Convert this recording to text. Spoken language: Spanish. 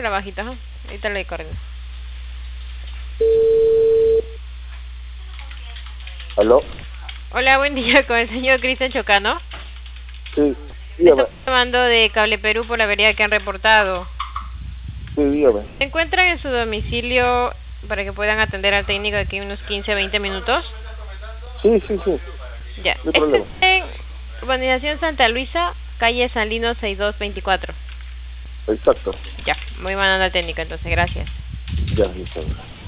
la bajita, ¿no? Ahorita le coordino. ¿Aló? Hola, buen día, con el señor Cristian Chocano. Sí, Me dígame. estoy llamando de Cable Perú por la avería que han reportado. Sí, dígame. ¿Se encuentran en su domicilio para que puedan atender al técnico de aquí en unos 15 o 20 minutos? Sí. Ya. No hay problema. En Urbanización Santa Luisa, calle San Lino 6224. Exacto. Ya, muy buena onda técnica, entonces, gracias. Ya, listo.